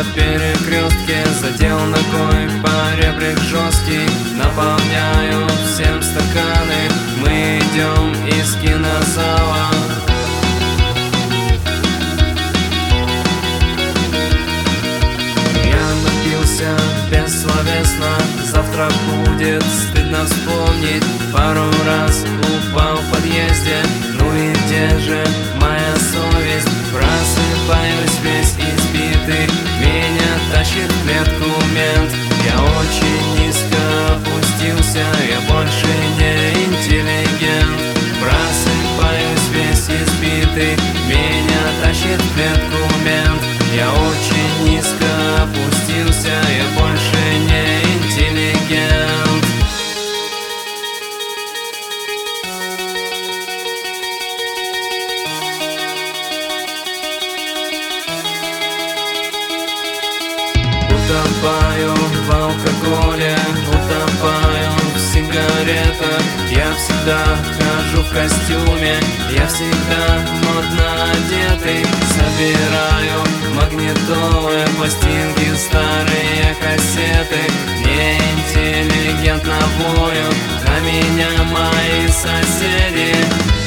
на перекрестке, задел ногой поребрик жесткий. Наполняю всем стаканы, мы идем из кинозала. Я напился бессловесно, завтра будет стыдно вспомнить. Пару раз упал в подъезде, ну и где же моя совесть? Просыпаюсь весь избитый, меня тащит в клетку мент. Я очень низко опустился, я больше не интеллигент. Просыпаюсь весь избитый, меня тащит в клетку мент. Я очень низко опустился, я больше не интеллигент. Утопаю в алкоголе, утопаю в сигаретах. Я всегда хожу в костюме, я всегда модно одетый. Собираю магнитолы, пластинки, старые кассеты. Неинтеллигентно воют на меня мои соседи.